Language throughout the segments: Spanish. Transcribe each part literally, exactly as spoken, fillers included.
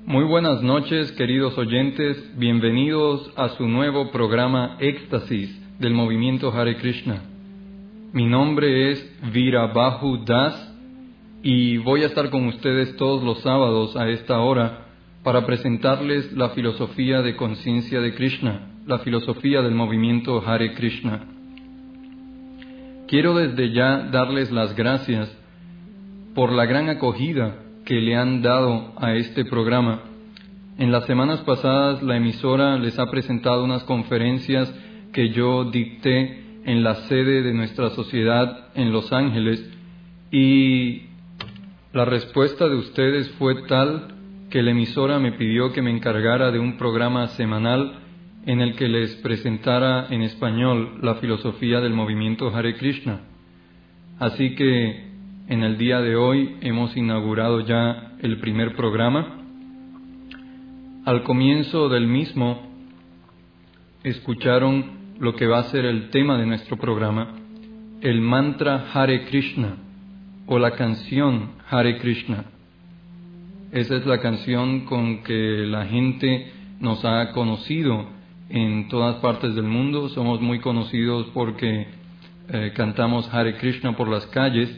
Muy buenas noches, queridos oyentes. Bienvenidos a su nuevo programa Éxtasis del movimiento Hare Krishna. Mi nombre es Virabhahu Das y voy a estar con ustedes todos los sábados a esta hora para presentarles la filosofía de conciencia de Krishna, la filosofía del movimiento Hare Krishna. Quiero desde ya darles las gracias por la gran acogida que le han dado a este programa. En las semanas pasadas la emisora les ha presentado unas conferencias que yo dicté en la sede de nuestra sociedad en Los Ángeles y la respuesta de ustedes fue tal que la emisora me pidió que me encargara de un programa semanal en el que les presentara en español la filosofía del movimiento Hare Krishna. Así que en el día de hoy hemos inaugurado ya el primer programa. Al comienzo del mismo escucharon lo que va a ser el tema de nuestro programa, el mantra Hare Krishna o la canción Hare Krishna. Esa es la canción con que la gente nos ha conocido en todas partes del mundo. Somos muy conocidos porque eh, cantamos Hare Krishna por las calles.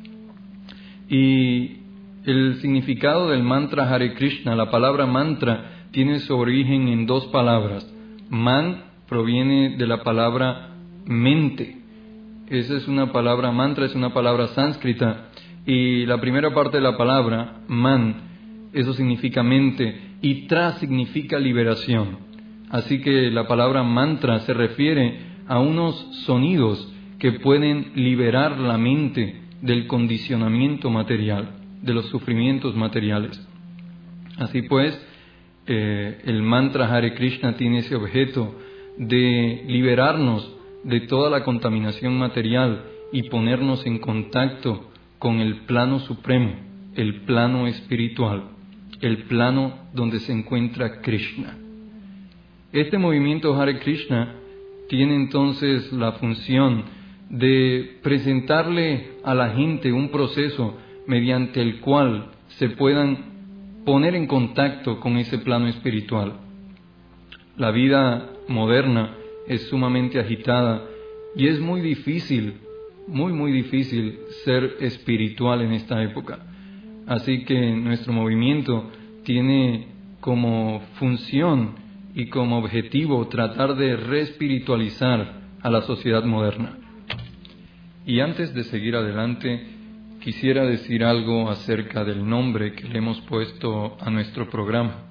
Y el significado del mantra Hare Krishna, la palabra mantra, tiene su origen en dos palabras. Man proviene de la palabra mente. Esa es una palabra, mantra es una palabra sánscrita. Y la primera parte de la palabra, man, eso significa mente. Y tra significa liberación. Así que la palabra mantra se refiere a unos sonidos que pueden liberar la mente del condicionamiento material, de los sufrimientos materiales. Así pues, eh, el mantra Hare Krishna tiene ese objeto de liberarnos de toda la contaminación material y ponernos en contacto con el plano supremo, el plano espiritual, el plano donde se encuentra Krishna. Este movimiento Hare Krishna tiene entonces la función de presentarle a la gente un proceso mediante el cual se puedan poner en contacto con ese plano espiritual. La vida moderna es sumamente agitada y es muy difícil, muy muy difícil ser espiritual en esta época. Así que nuestro movimiento tiene como función y como objetivo tratar de reespiritualizar a la sociedad moderna. Y antes de seguir adelante, quisiera decir algo acerca del nombre que le hemos puesto a nuestro programa.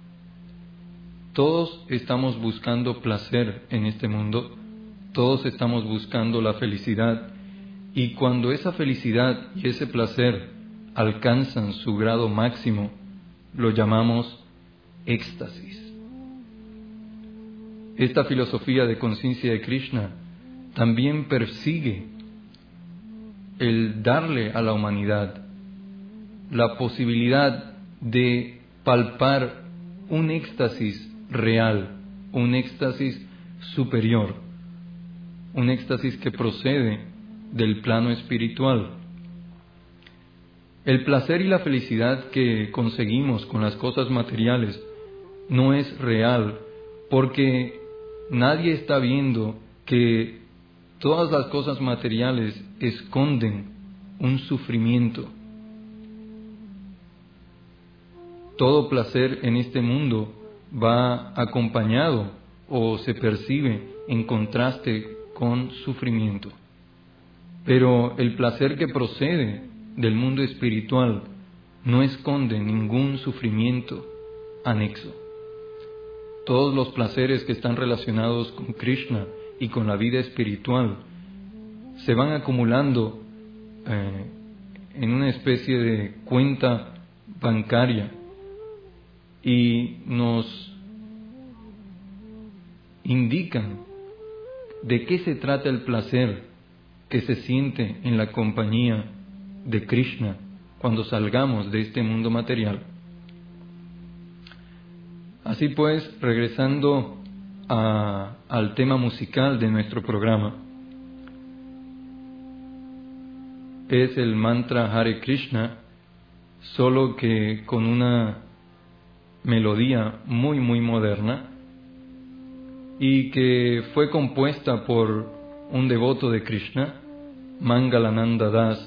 Todos estamos buscando placer en este mundo, todos estamos buscando la felicidad, y cuando esa felicidad y ese placer alcanzan su grado máximo, lo llamamos éxtasis. Esta filosofía de conciencia de Krishna también persigue el darle a la humanidad la posibilidad de palpar un éxtasis real, un éxtasis superior, un éxtasis que procede del plano espiritual. El placer y la felicidad que conseguimos con las cosas materiales no es real, porque nadie está viendo que todas las cosas materiales esconden un sufrimiento. Todo placer en este mundo va acompañado o se percibe en contraste con sufrimiento. Pero el placer que procede del mundo espiritual no esconde ningún sufrimiento anexo. Todos los placeres que están relacionados con Krishna y con la vida espiritual se van acumulando eh, en una especie de cuenta bancaria y nos indican de qué se trata el placer que se siente en la compañía de Krishna cuando salgamos de este mundo material. Así pues, regresando a, al tema musical de nuestro programa, es el mantra Hare Krishna, solo que con una melodía muy muy moderna y que fue compuesta por un devoto de Krishna, Mangalananda Das.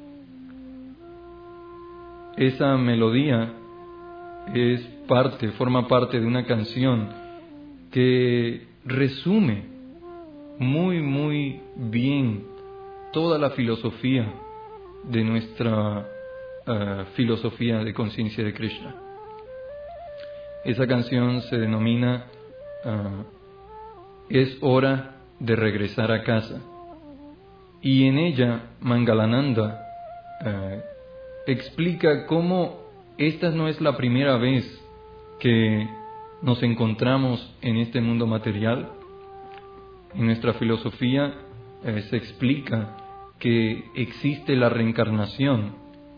Esa melodía es parte, forma parte de una canción que resume muy muy bien toda la filosofía de nuestra uh, filosofía de conciencia de Krishna. Esa canción se denomina uh, Es hora de regresar a casa, y en ella Mangalananda uh, explica cómo esta no es la primera vez que nos encontramos en este mundo material. En nuestra filosofía eh, se explica que existe la reencarnación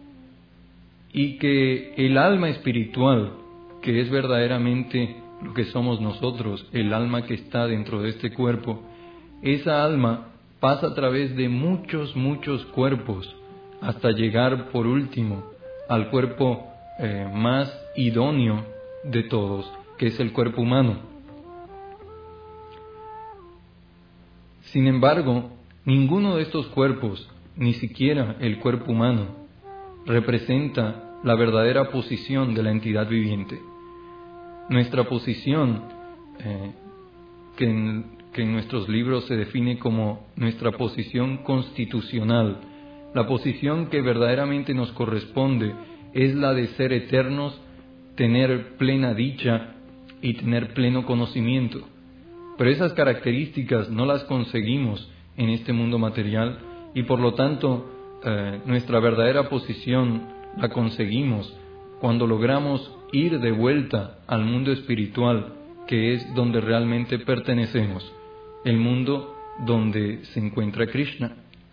y que el alma espiritual, que es verdaderamente lo que somos nosotros, el alma que está dentro de este cuerpo, esa alma pasa a través de muchos, muchos cuerpos hasta llegar por último al cuerpo eh, más idóneo de todos, que es el cuerpo humano. Sin embargo, ninguno de estos cuerpos, ni siquiera el cuerpo humano, representa la verdadera posición de la entidad viviente. Nuestra posición, eh, que, en, que en nuestros libros se define como nuestra posición constitucional, la posición que verdaderamente nos corresponde es la de ser eternos, tener plena dicha y tener pleno conocimiento. Pero esas características no las conseguimos en este mundo material y por lo tanto eh, nuestra verdadera posición la conseguimos cuando logramos ir de vuelta al mundo espiritual, que es donde realmente pertenecemos, el mundo donde se encuentra Krishna.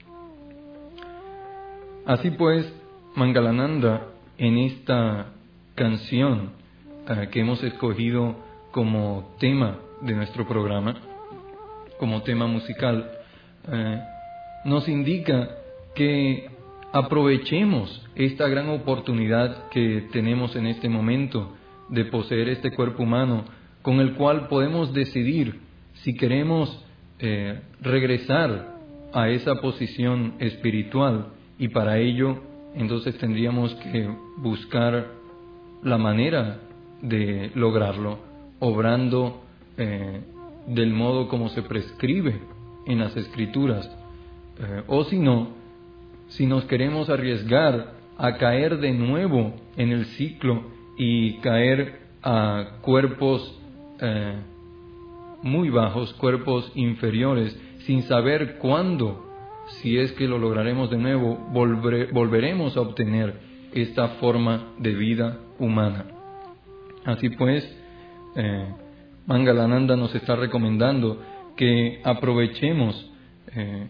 Así pues, Mangalananda, en esta canción eh, que hemos escogido como tema de nuestro programa, como tema musical, eh, nos indica que aprovechemos esta gran oportunidad que tenemos en este momento de poseer este cuerpo humano, con el cual podemos decidir si queremos eh, regresar a esa posición espiritual, y para ello entonces tendríamos que buscar la manera de lograrlo, obrando eh, del modo como se prescribe en las Escrituras, eh, o si no, si nos queremos arriesgar a caer de nuevo en el ciclo y caer a cuerpos eh, muy bajos, cuerpos inferiores, sin saber cuándo, si es que lo lograremos de nuevo, volver, volveremos a obtener esta forma de vida humana. Así pues, eh, Mangalananda nos está recomendando que aprovechemos eh,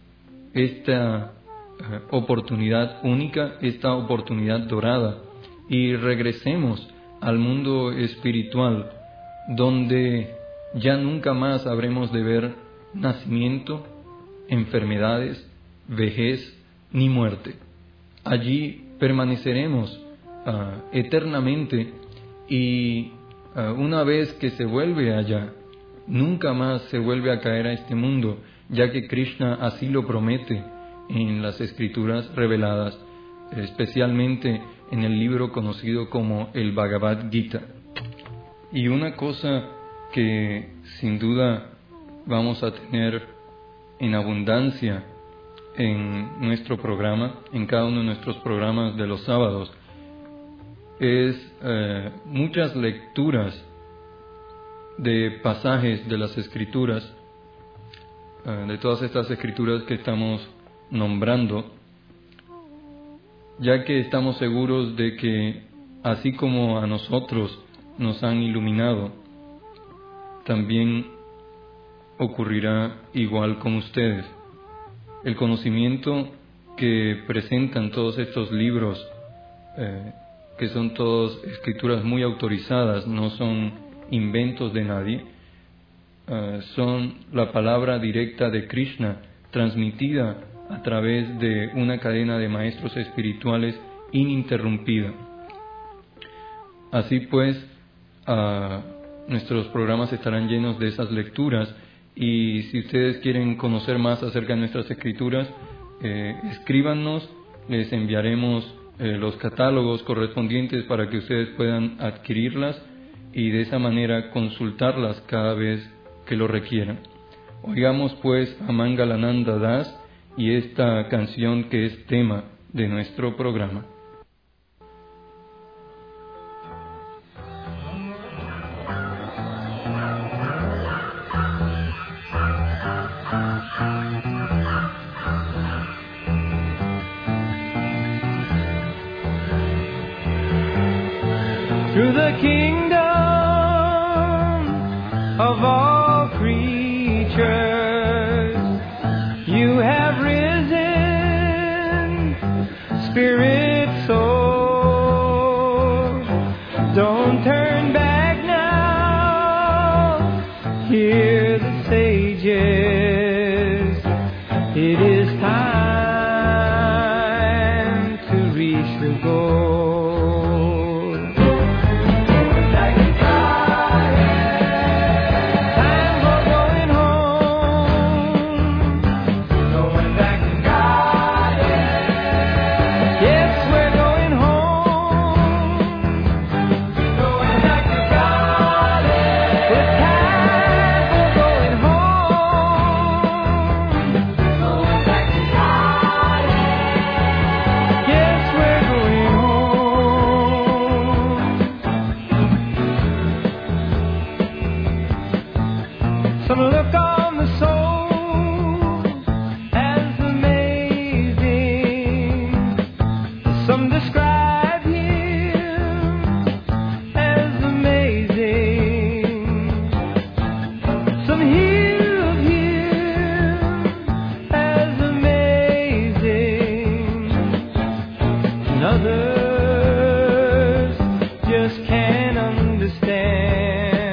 esta eh, oportunidad única, esta oportunidad dorada, y regresemos al mundo espiritual, donde ya nunca más habremos de ver nacimiento, enfermedades, vejez ni muerte. Allí permaneceremos uh, eternamente y uh, una vez que se vuelve allá, nunca más se vuelve a caer a este mundo, ya que Krishna así lo promete en las Escrituras reveladas, especialmente en el libro conocido como el Bhagavad Gita. Y una cosa que sin duda vamos a tener en abundancia en nuestro programa, en cada uno de nuestros programas de los sábados, es eh, muchas lecturas de pasajes de las Escrituras, eh, de todas estas Escrituras que estamos nombrando, ya que estamos seguros de que así como a nosotros nos han iluminado, también ocurrirá igual con ustedes. El conocimiento que presentan todos estos libros, eh, que son todas escrituras muy autorizadas, no son inventos de nadie, eh, son la palabra directa de Krishna, transmitida a través de una cadena de maestros espirituales ininterrumpida. Así pues, uh, nuestros programas estarán llenos de esas lecturas. Y si ustedes quieren conocer más acerca de nuestras escrituras, eh, escríbanos, les enviaremos eh, los catálogos correspondientes para que ustedes puedan adquirirlas y de esa manera consultarlas cada vez que lo requieran. Oigamos pues a Mangalananda Das y esta canción que es tema de nuestro programa. Through the kingdom of all creatures, you have risen, spirit, soul. Don't turn back now, hear the sages. It is time to reach the goal. Some look on the soul as amazing. Some describe him as amazing. Some hear of him as amazing. And others just can't understand.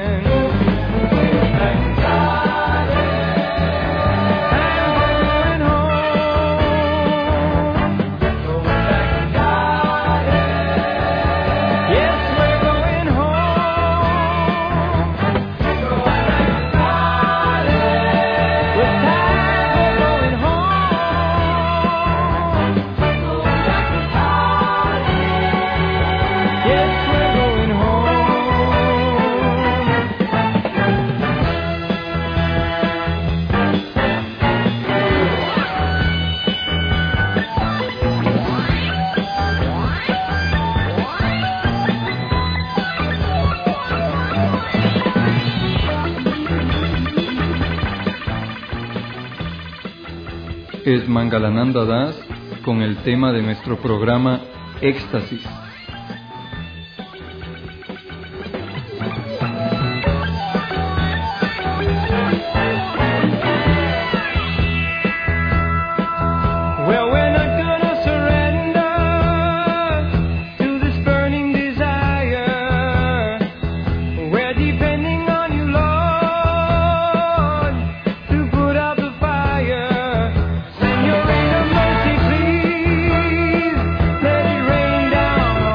Es Mangalananda Das con el tema de nuestro programa Éxtasis. Well, we're not gonna surrender to this burning desire. We're depending on you, Lord, to put out the fire. Send your rain of mercy, please. Let it rain down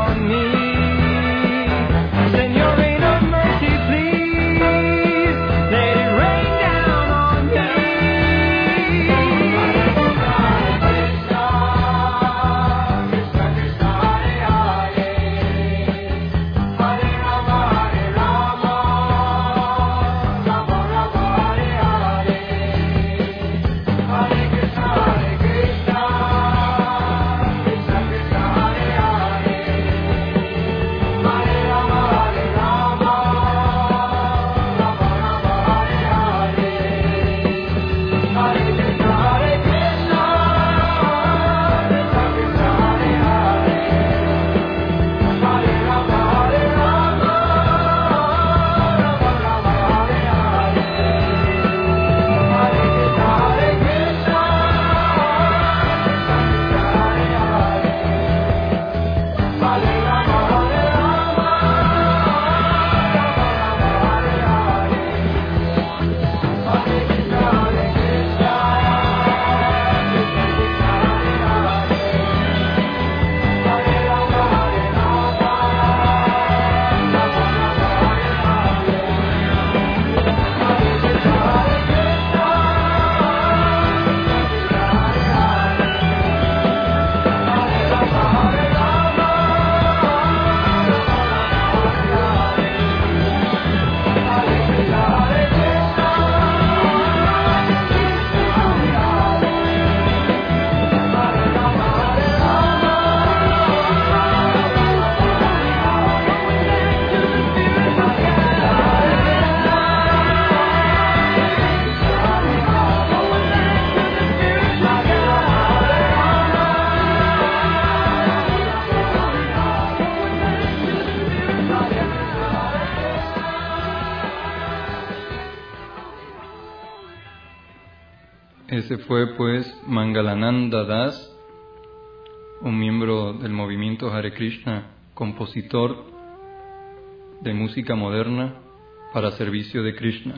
Ese fue pues Mangalananda Das, un miembro del movimiento Hare Krishna, compositor de música moderna para servicio de Krishna.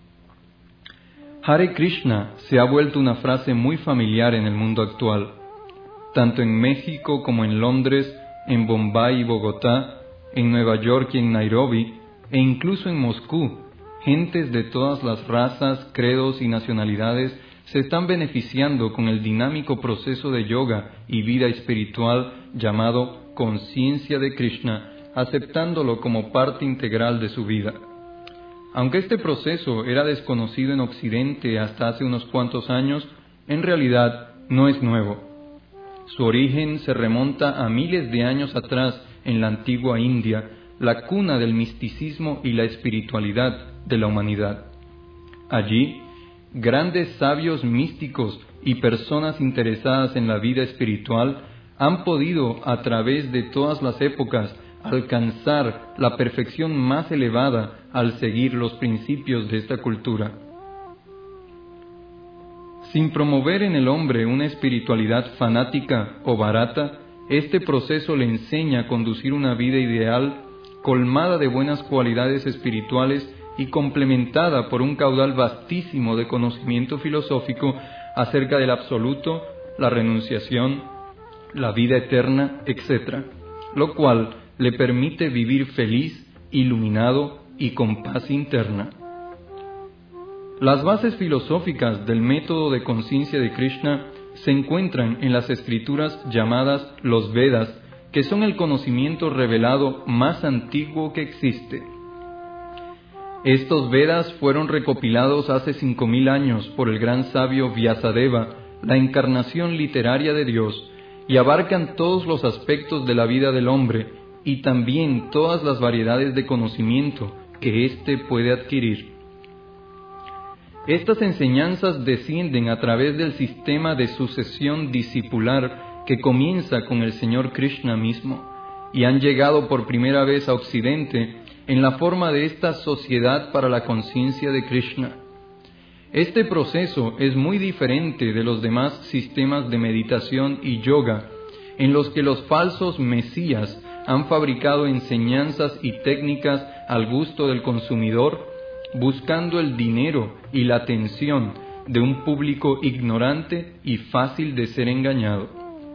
Hare Krishna se ha vuelto una frase muy familiar en el mundo actual, tanto en México como en Londres, en Bombay y Bogotá, en Nueva York y en Nairobi, e incluso en Moscú. Gentes de todas las razas, credos y nacionalidades se están beneficiando con el dinámico proceso de yoga y vida espiritual llamado conciencia de Krishna, aceptándolo como parte integral de su vida. Aunque este proceso era desconocido en Occidente hasta hace unos cuantos años, en realidad no es nuevo. Su origen se remonta a miles de años atrás en la antigua India, la cuna del misticismo y la espiritualidad de la humanidad. Allí, grandes sabios místicos y personas interesadas en la vida espiritual han podido, a través de todas las épocas, alcanzar la perfección más elevada al seguir los principios de esta cultura. Sin promover en el hombre una espiritualidad fanática o barata, este proceso le enseña a conducir una vida ideal, colmada de buenas cualidades espirituales y complementada por un caudal vastísimo de conocimiento filosófico acerca del absoluto, la renunciación, la vida eterna, etcétera, lo cual le permite vivir feliz, iluminado y con paz interna. Las bases filosóficas del método de conciencia de Krishna se encuentran en las escrituras llamadas los Vedas, que son el conocimiento revelado más antiguo que existe. Estos Vedas fueron recopilados hace cinco mil años por el gran sabio Vyasadeva, la encarnación literaria de Dios, y abarcan todos los aspectos de la vida del hombre y también todas las variedades de conocimiento que éste puede adquirir. Estas enseñanzas descienden a través del sistema de sucesión discipular que comienza con el Señor Krishna mismo y han llegado por primera vez a Occidente en la forma de esta Sociedad para la Conciencia de Krishna. Este proceso es muy diferente de los demás sistemas de meditación y yoga, en los que los falsos mesías han fabricado enseñanzas y técnicas al gusto del consumidor, buscando el dinero y la atención de un público ignorante y fácil de ser engañado.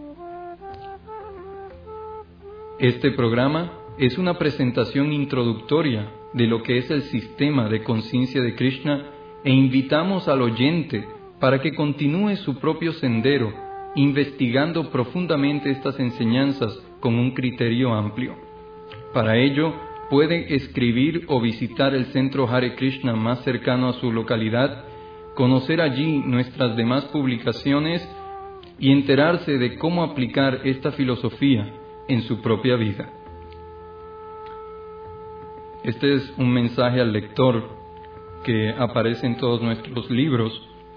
Este programa es una presentación introductoria de lo que es el sistema de conciencia de Krishna e invitamos al oyente para que continúe su propio sendero, investigando profundamente estas enseñanzas con un criterio amplio. Para ello, puede escribir o visitar el centro Hare Krishna más cercano a su localidad, conocer allí nuestras demás publicaciones y enterarse de cómo aplicar esta filosofía en su propia vida. Este es un mensaje al lector que aparece en todos nuestros libros.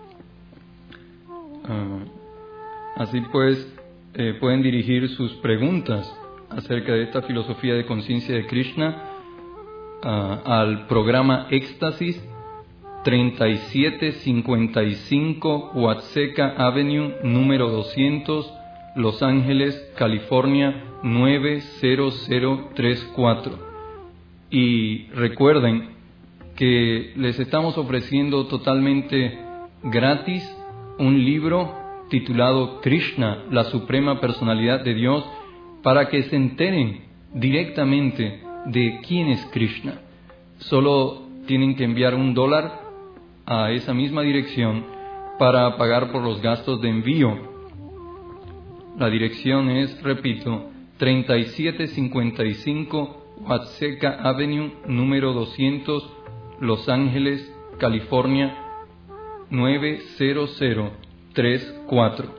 Uh, así pues, eh, pueden dirigir sus preguntas acerca de esta filosofía de conciencia de Krishna uh, al programa Éxtasis treinta y siete cincuenta y cinco Watseka Avenue, número doscientos, Los Ángeles, California nueve cero cero tres cuatro. Y recuerden que les estamos ofreciendo totalmente gratis un libro titulado Krishna, la Suprema Personalidad de Dios, para que se enteren directamente de quién es Krishna. Solo tienen que enviar un dólar a esa misma dirección para pagar por los gastos de envío. La dirección es, repito, treinta y siete cincuenta y cinco Watseka Avenue, número doscientos, Los Ángeles, California nueve cero cero tres cuatro.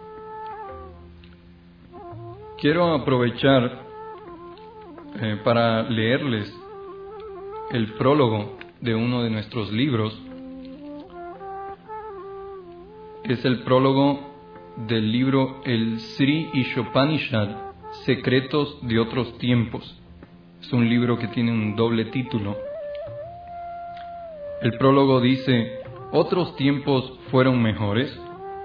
Quiero aprovechar eh, para leerles el prólogo de uno de nuestros libros. Es el prólogo del libro El Sri Ishopanishad, Secretos de Otros Tiempos. Es un libro que tiene un doble título. El prólogo dice: ¿otros tiempos fueron mejores?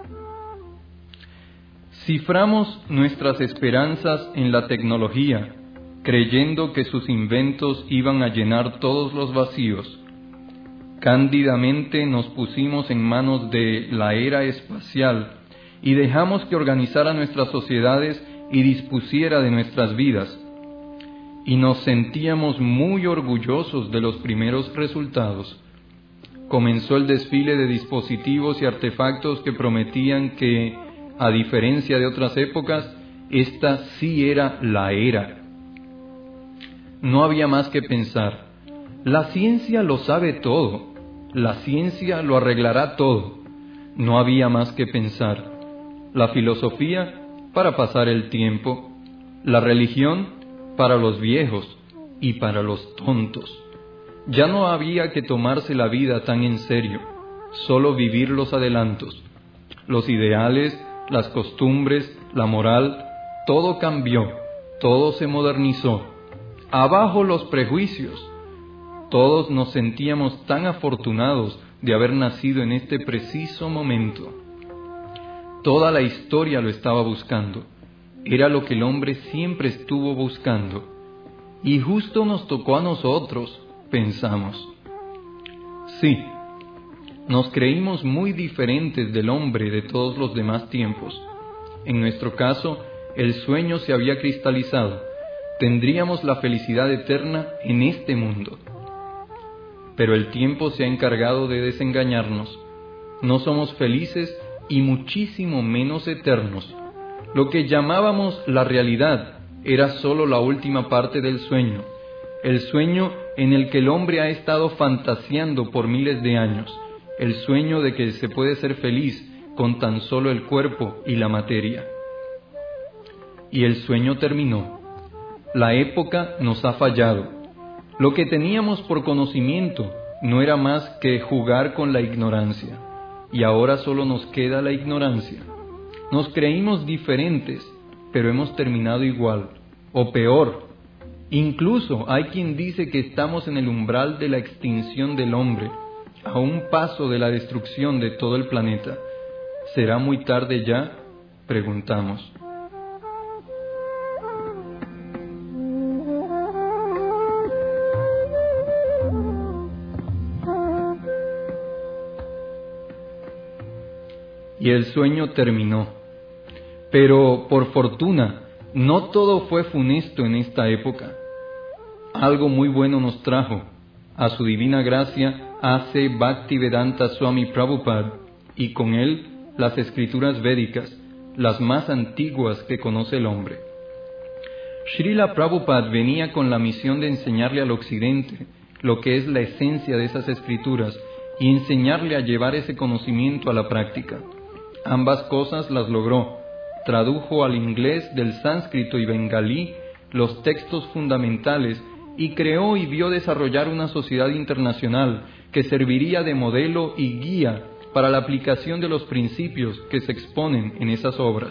Ciframos nuestras esperanzas en la tecnología, creyendo que sus inventos iban a llenar todos los vacíos. Cándidamente nos pusimos en manos de la era espacial y dejamos que organizara nuestras sociedades y dispusiera de nuestras vidas. Y nos sentíamos muy orgullosos de los primeros resultados. Comenzó el desfile de dispositivos y artefactos que prometían que, a diferencia de otras épocas, esta sí era la era. No había más que pensar. La ciencia lo sabe todo. La ciencia lo arreglará todo. No había más que pensar. La filosofía para pasar el tiempo. La religión para los viejos y para los tontos. Ya no había que tomarse la vida tan en serio, solo vivir los adelantos. Los ideales, las costumbres, la moral, todo cambió, todo se modernizó. Abajo los prejuicios. Todos nos sentíamos tan afortunados de haber nacido en este preciso momento. Toda la historia lo estaba buscando. Era lo que el hombre siempre estuvo buscando. Y justo nos tocó a nosotros, pensamos. Sí, nos creímos muy diferentes del hombre de todos los demás tiempos. En nuestro caso, el sueño se había cristalizado. Tendríamos la felicidad eterna en este mundo. Pero el tiempo se ha encargado de desengañarnos. No somos felices y muchísimo menos eternos. Lo que llamábamos la realidad era solo la última parte del sueño, el sueño en el que el hombre ha estado fantaseando por miles de años, el sueño de que se puede ser feliz con tan solo el cuerpo y la materia. Y el sueño terminó. La época nos ha fallado. Lo que teníamos por conocimiento no era más que jugar con la ignorancia, y ahora solo nos queda la ignorancia. Nos creímos diferentes, pero hemos terminado igual, o peor. Incluso hay quien dice que estamos en el umbral de la extinción del hombre, a un paso de la destrucción de todo el planeta. ¿Será muy tarde ya?, preguntamos. Y el sueño terminó. Pero, por fortuna, no todo fue funesto en esta época. Algo muy bueno nos trajo, a su divina gracia, A C Bhaktivedanta Swami Prabhupada, y con él las escrituras védicas, las más antiguas que conoce el hombre. Srila Prabhupada venía con la misión de enseñarle al occidente lo que es la esencia de esas escrituras y enseñarle a llevar ese conocimiento a la práctica. Ambas cosas las logró. Tradujo al inglés del sánscrito y bengalí los textos fundamentales y creó y vio desarrollar una sociedad internacional que serviría de modelo y guía para la aplicación de los principios que se exponen en esas obras.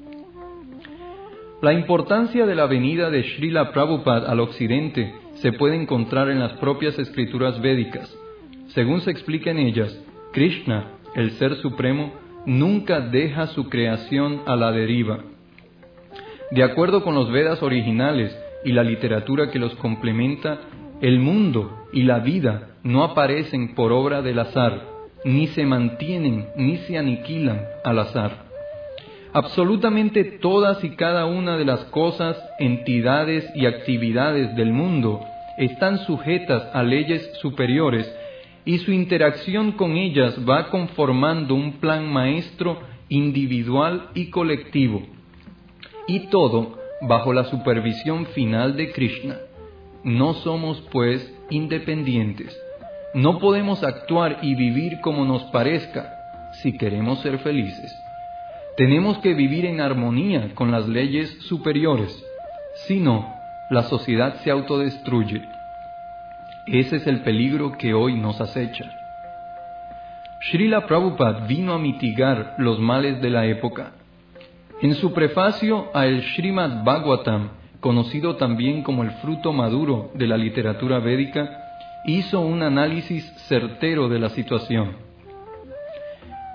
La importancia de la venida de Srila Prabhupada al occidente se puede encontrar en las propias escrituras védicas. Según se explica en ellas, Krishna, el Ser Supremo, nunca deja su creación a la deriva. De acuerdo con los Vedas originales y la literatura que los complementa, el mundo y la vida no aparecen por obra del azar, ni se mantienen ni se aniquilan al azar. Absolutamente todas y cada una de las cosas, entidades y actividades del mundo están sujetas a leyes superiores y su interacción con ellas va conformando un plan maestro individual y colectivo, y todo bajo la supervisión final de Krishna. No somos, pues, independientes. No podemos actuar y vivir como nos parezca si queremos ser felices. Tenemos que vivir en armonía con las leyes superiores. Si no, la sociedad se autodestruye. Ese es el peligro que hoy nos acecha. Srila Prabhupada vino a mitigar los males de la época. En su prefacio a el Srimad Bhagavatam, conocido también como el fruto maduro de la literatura védica, hizo un análisis certero de la situación.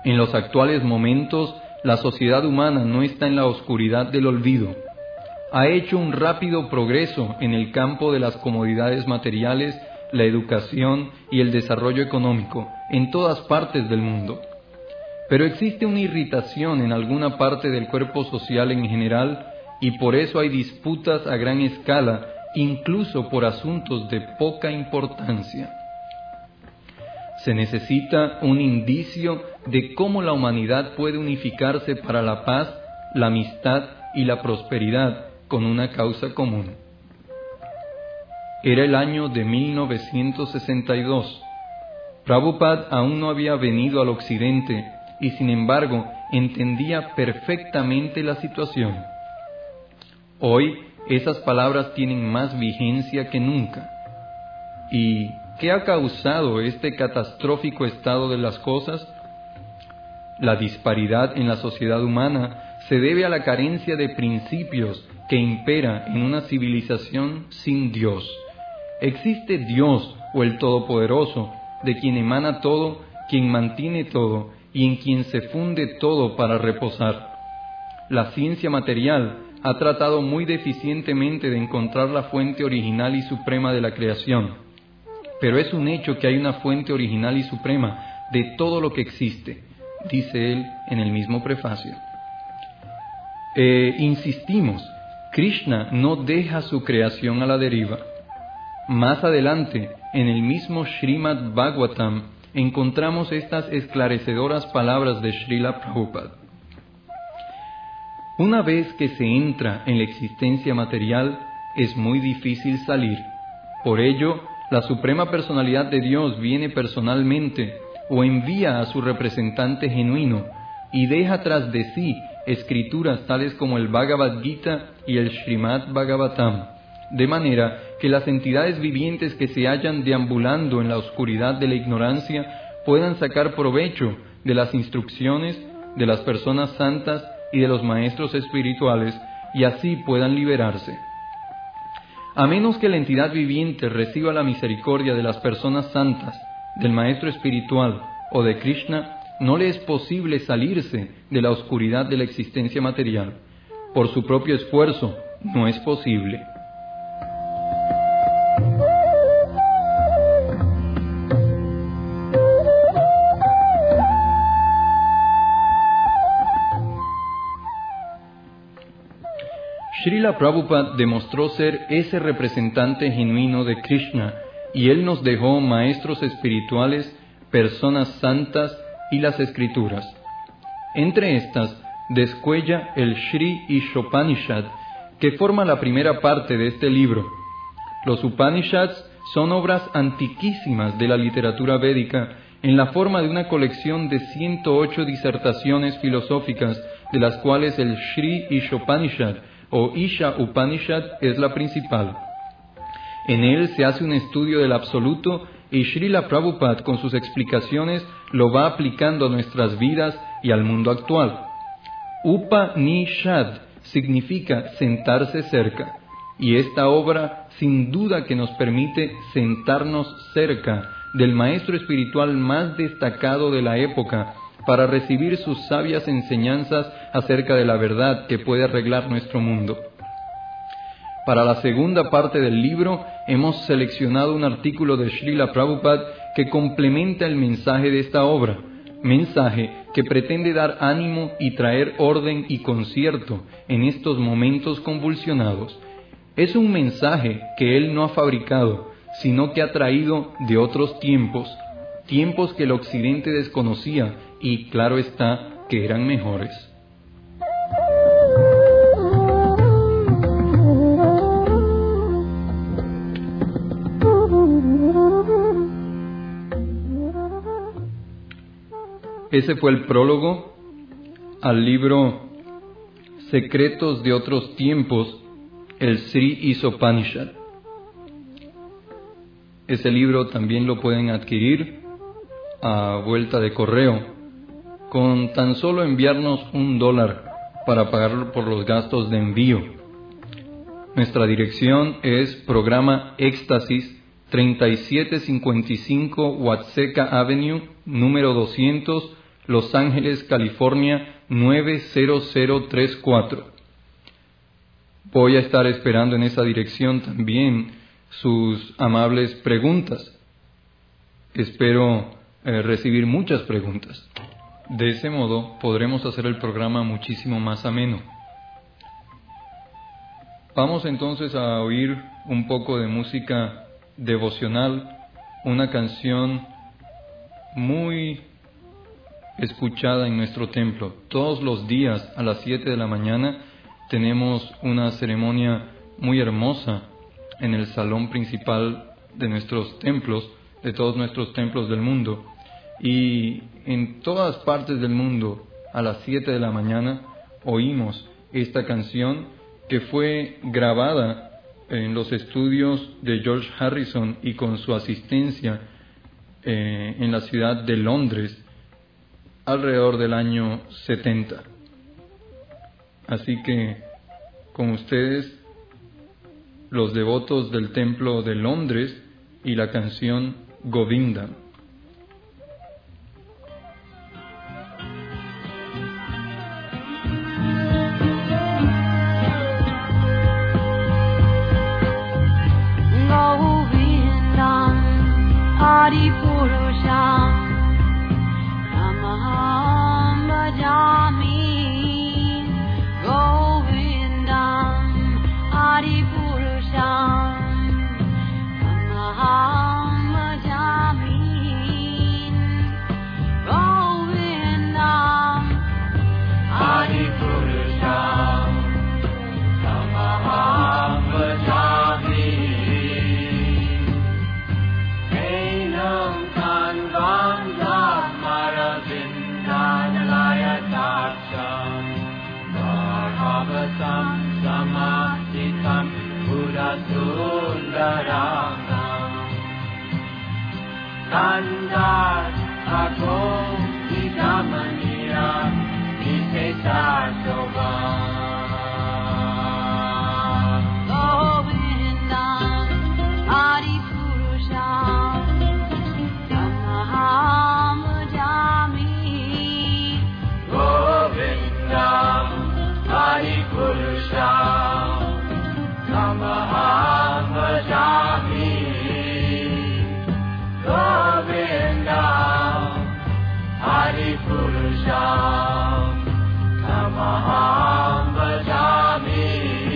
En los actuales momentos, la sociedad humana no está en la oscuridad del olvido. Ha hecho un rápido progreso en el campo de las comodidades materiales, la educación y el desarrollo económico en todas partes del mundo. Pero existe una irritación en alguna parte del cuerpo social en general y por eso hay disputas a gran escala, incluso por asuntos de poca importancia. Se necesita un indicio de cómo la humanidad puede unificarse para la paz, la amistad y la prosperidad con una causa común. Era el año de mil novecientos sesenta y dos. Prabhupada aún no había venido al occidente y sin embargo entendía perfectamente la situación. Hoy esas palabras tienen más vigencia que nunca. ¿Y qué ha causado este catastrófico estado de las cosas? La disparidad en la sociedad humana se debe a la carencia de principios que impera en una civilización sin Dios. Existe Dios o el Todopoderoso, de quien emana todo, quien mantiene todo y en quien se funde todo para reposar. La ciencia material ha tratado muy deficientemente de encontrar la fuente original y suprema de la creación, pero es un hecho que hay una fuente original y suprema de todo lo que existe, dice él en el mismo prefacio. Eh, insistimos, Krishna no deja su creación a la deriva. Más adelante, en el mismo Srimad Bhagavatam, encontramos estas esclarecedoras palabras de Srila Prabhupada. Una vez que se entra en la existencia material, es muy difícil salir. Por ello, la Suprema Personalidad de Dios viene personalmente o envía a su representante genuino y deja tras de sí escrituras tales como el Bhagavad Gita y el Srimad Bhagavatam, de manera que las entidades vivientes que se hallan deambulando en la oscuridad de la ignorancia puedan sacar provecho de las instrucciones de las personas santas y de los maestros espirituales y así puedan liberarse. A menos que la entidad viviente reciba la misericordia de las personas santas, del maestro espiritual o de Krishna, no le es posible salirse de la oscuridad de la existencia material. Por su propio esfuerzo, no es posible. Srila Prabhupada demostró ser ese representante genuino de Krishna y él nos dejó maestros espirituales, personas santas y las escrituras. Entre estas, descuella el Sri Ishopanishad, que forma la primera parte de este libro. Los Upanishads son obras antiquísimas de la literatura védica en la forma de una colección de ciento ocho disertaciones filosóficas, de las cuales el Sri Ishopanishad o Isha Upanishad es la principal. En él se hace un estudio del absoluto y Srila Prabhupada con sus explicaciones lo va aplicando a nuestras vidas y al mundo actual. Upanishad significa sentarse cerca, y esta obra sin duda que nos permite sentarnos cerca del maestro espiritual más destacado de la época para recibir sus sabias enseñanzas acerca de la verdad que puede arreglar nuestro mundo. Para la segunda parte del libro hemos seleccionado un artículo de Srila Prabhupada que complementa el mensaje de esta obra, mensaje que pretende dar ánimo y traer orden y concierto en estos momentos convulsionados. Es un mensaje que él no ha fabricado, sino que ha traído de otros tiempos, tiempos que el occidente desconocía y claro está que eran mejores. Ese fue el prólogo al libro Secretos de otros tiempos, el Sri Ishopanishad. Ese libro también lo pueden adquirir a vuelta de correo, con tan solo enviarnos un dólar para pagar por los gastos de envío. Nuestra dirección es Programa Éxtasis, treinta y siete cincuenta y cinco Watseka Avenue, número doscientos, Los Ángeles, California nueve cero cero tres cuatro. Voy a estar esperando en esa dirección también sus amables preguntas. Espero eh, recibir muchas preguntas. De ese modo podremos hacer el programa muchísimo más ameno. Vamos entonces a oír un poco de música devocional, una canción muy escuchada en nuestro templo. Todos los días a las siete de la mañana tenemos una ceremonia muy hermosa en el salón principal de nuestros templos, de todos nuestros templos del mundo. Y en todas partes del mundo a las siete de la mañana oímos esta canción que fue grabada en los estudios de George Harrison y con su asistencia eh, en la ciudad de Londres alrededor del año setenta. Así que con ustedes los devotos del templo de Londres y la canción Govinda. Adipurusham Namaham Bhajami Govindam Adipurusham Namaham Bhajami Govindam Adipurusham Namaham Bhajami Samasitam Buddha-sundaranam Kandar Agom Idamaniram Nisesartovam Govindam Adipurusham Namaham Bhajami Govindam Adipurusham Namaham Bhajami Govindam Adipurusham Namaham Bhajami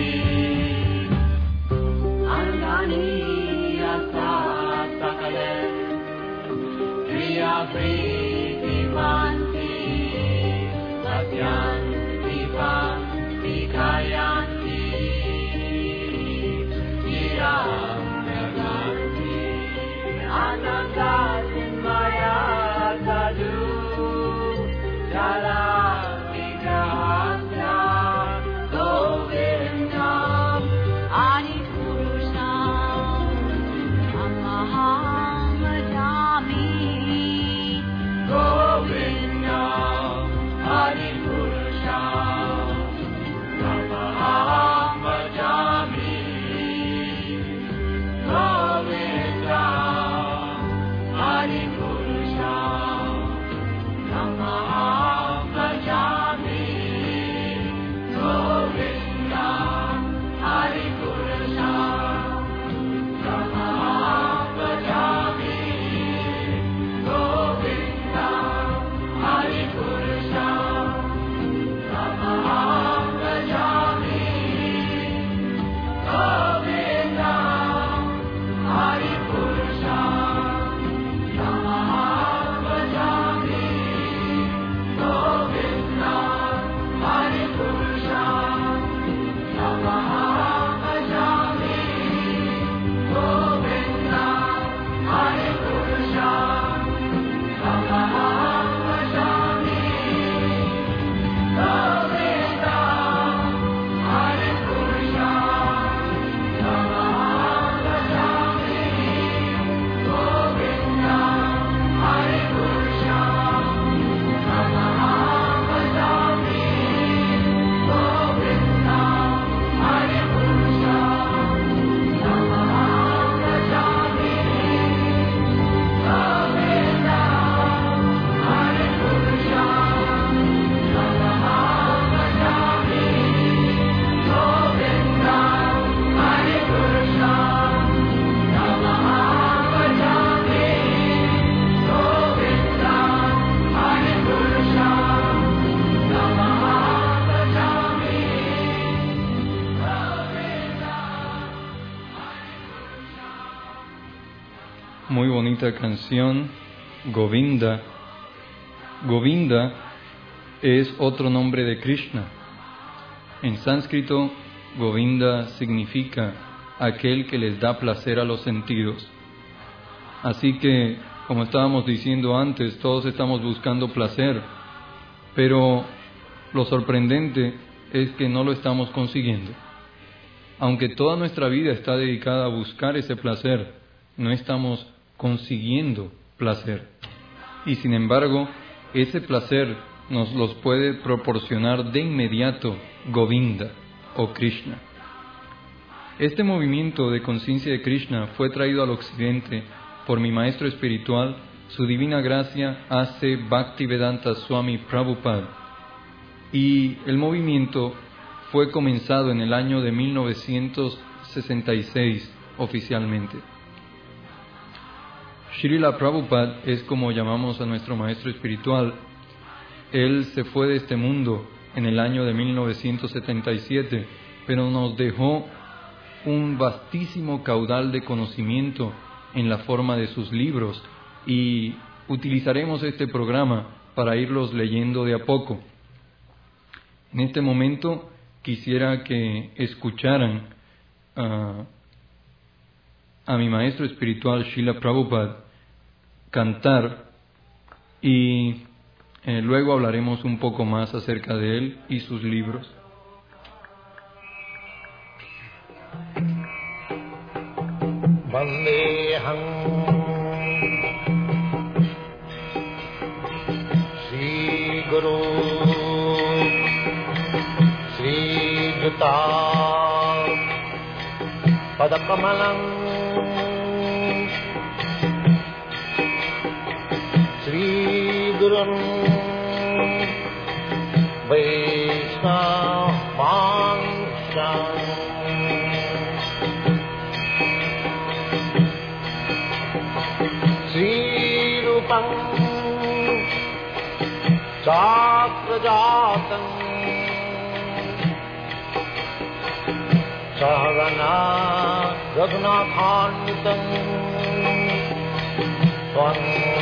Andani Yasa Sakale Kriya Priti Manti Satyan Divan Kayanti Niram Naganti Ananda Sinmaya Sadhu Jala Vigrahasya Govindam Adipurusham Namaham Bhajami Govindam Adipurusham Namaham Bhajami Govindam Adipurusham Namaham bonita canción, Govinda. Govinda es otro nombre de Krishna. En sánscrito, Govinda significa aquel que les da placer a los sentidos. Así que, como estábamos diciendo antes, todos estamos buscando placer, pero lo sorprendente es que no lo estamos consiguiendo. Aunque toda nuestra vida está dedicada a buscar ese placer, no estamos consiguiendo placer. Y sin embargo, ese placer nos los puede proporcionar de inmediato Govinda o Krishna. Este movimiento de conciencia de Krishna fue traído al occidente por mi maestro espiritual, su divina gracia A C Bhaktivedanta Swami Prabhupada. Y el movimiento fue comenzado en el año de mil novecientos sesenta y seis oficialmente. Srila Prabhupada es como llamamos a nuestro maestro espiritual. Él se fue de este mundo en el año de mil novecientos setenta y siete, pero nos dejó un vastísimo caudal de conocimiento en la forma de sus libros, y utilizaremos este programa para irlos leyendo de a poco. En este momento quisiera que escucharan uh, a mi maestro espiritual Srila Prabhupada cantar, y eh, luego hablaremos un poco más acerca de él y sus libros. Vandeham Shri Guru Shri Juta Padakamalam Shri Gurun Vaishnavanshan Srirupam Chakrajatam Sahagana Raghunathanvitam Tvam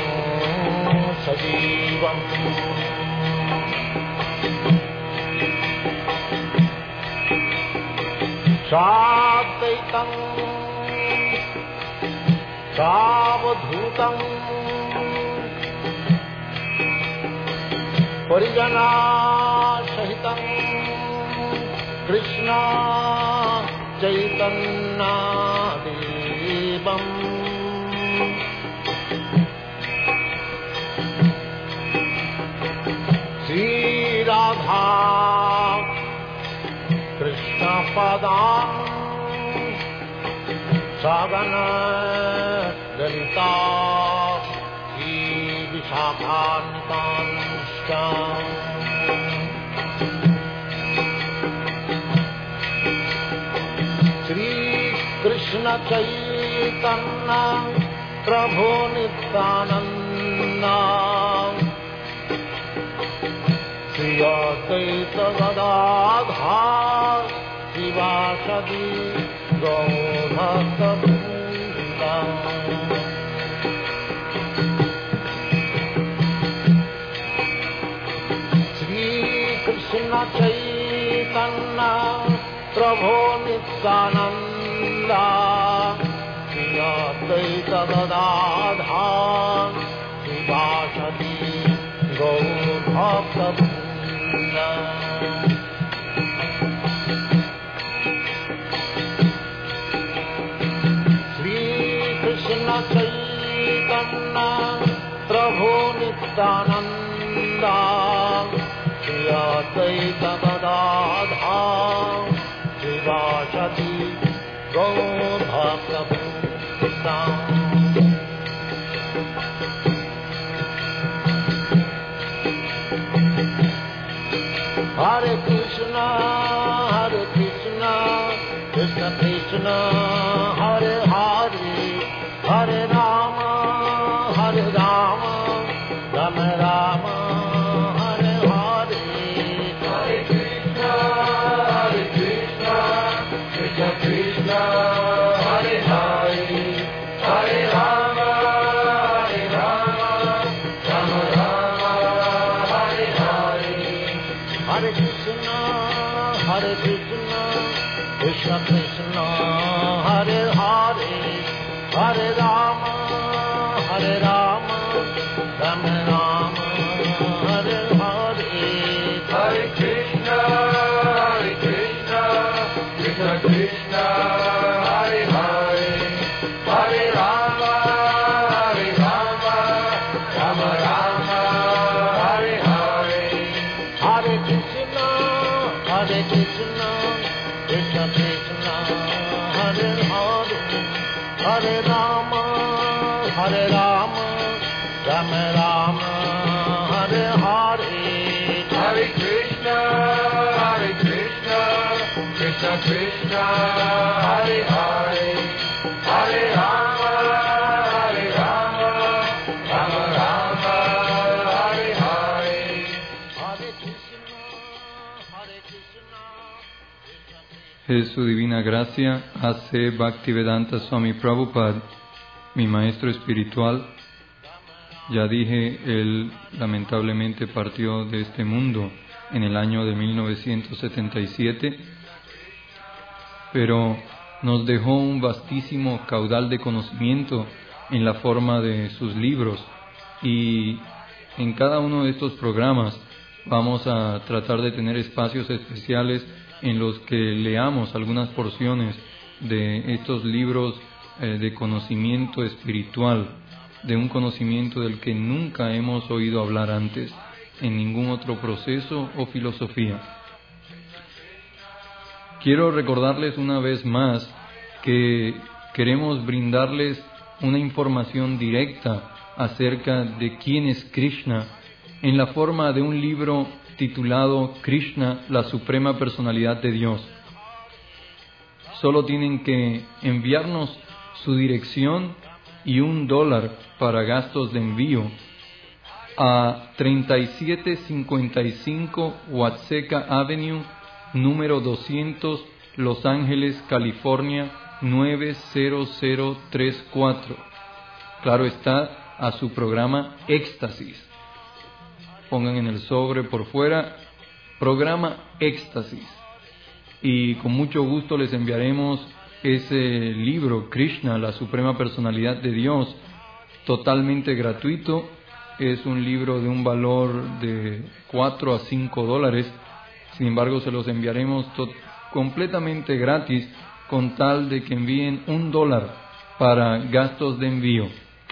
Sajivam Sadvaitam Savadhutam Parijana Sahitam Krishna Chaitanya Devam Sri Radha Krishna Padam Sagana Dalita Sri Vishakhanitanscha Sri Krishna Chaitanya Prabhu Nityananda Sri Advaita Gadadhar Sivasadi Gaurata Vrinda Sri Krishna Chaitanya Prabhu Nityananda Sri Advaita Gadadhar Sivasadi Gaurata Vrinda Krishna Chaitanya Prabhu Nityananda Sri Advaita Gadadhar Sivasadi Gaurabhakta Vrinda Hare Krishna Hare Krishna Krishna Krishna Hare Hare Hare Rama, Hare Rama, Rama Rama, Hare Hare, Hare Krishna, Hare Krishna, Krishna Krishna, Hare Hare, Hare Rama, Hare Krishna, Hare Krishna, Krishna Krishna, Hare Hare, Hare Rama, Hare Rama, Rama Rama, Hare Hare. Hare Krishna, Hare Krishna, Krishna Krishna, Hare Hare, Hare Rama, Hare Rama, Rama Rama, Hare Hare. Hare Krishna, Hare Krishna, Krishna Krishna, Hare Hare, Hare Rama, Hare Rama, Rama Rama, Hare Hare. Hare Krishna, Hare Krishna, Krishna Krishna, Hare Hare, Hare Rama, Hare Rama, Rama Rama, Hare Hare. Hare Krishna, Hare Krishna, Krishna Krishna. Es su divina gracia, A C Bhaktivedanta Swami Prabhupada, mi maestro espiritual. Ya dije, él lamentablemente partió de este mundo en el año de mil novecientos setenta y siete, pero nos dejó un vastísimo caudal de conocimiento en la forma de sus libros, y en cada uno de estos programas vamos a tratar de tener espacios especiales en los que leamos algunas porciones de estos libros eh, de conocimiento espiritual, de un conocimiento del que nunca hemos oído hablar antes en ningún otro proceso o filosofía. Quiero recordarles una vez más que queremos brindarles una información directa acerca de quién es Krishna en la forma de un libro titulado Krishna, la Suprema Personalidad de Dios. Solo tienen que enviarnos su dirección y un dólar para gastos de envío a treinta y siete cincuenta y cinco Watseka Avenue, número doscientos, Los Ángeles, California, nueve cero cero tres cuatro. Claro está, a su programa Éxtasis. Pongan en el sobre por fuera, programa Éxtasis. Y con mucho gusto les enviaremos ese libro, Krishna, la Suprema Personalidad de Dios, totalmente gratuito. Es un libro de un valor de cuatro a cinco dólares. Sin embargo, se los enviaremos to- completamente gratis, con tal de que envíen un dólar para gastos de envío.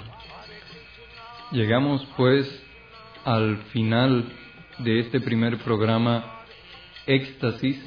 Llegamos pues al final de este primer programa Éxtasis.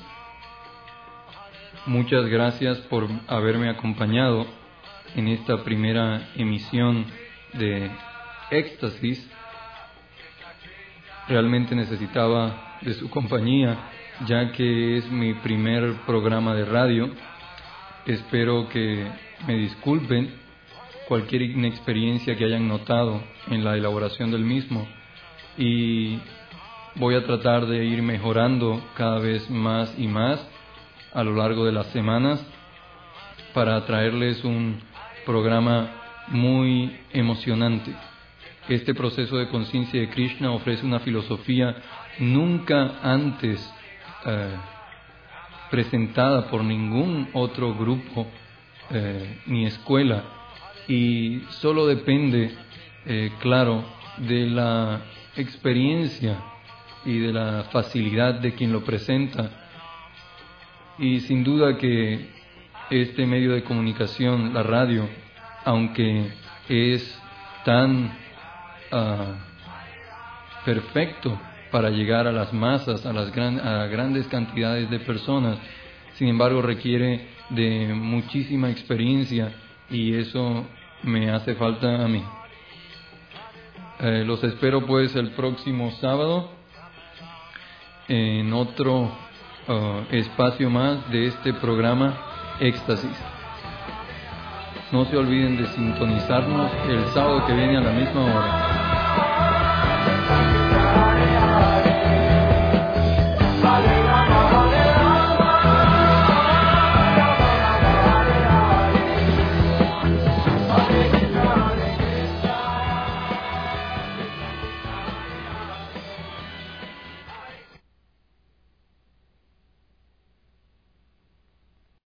Muchas gracias por haberme acompañado en esta primera emisión de Éxtasis. Realmente necesitaba de su compañía, ya que es mi primer programa de radio. Espero que me disculpen cualquier inexperiencia que hayan notado en la elaboración del mismo, y voy a tratar de ir mejorando cada vez más y más a lo largo de las semanas para traerles un programa muy emocionante. Este proceso de conciencia de Krishna ofrece una filosofía nunca antes eh, presentada por ningún otro grupo eh, ni escuela, y solo depende, eh, claro, de la experiencia y de la facilidad de quien lo presenta. Y sin duda que este medio de comunicación, la radio, aunque es tan uh, perfecto para llegar a las masas, a las gran, a grandes cantidades de personas, sin embargo requiere de muchísima experiencia, y eso me hace falta a mí. Eh, los espero pues el próximo sábado en otro uh, espacio más de este programa Éxtasis. No se olviden de sintonizarnos el sábado que viene a la misma hora.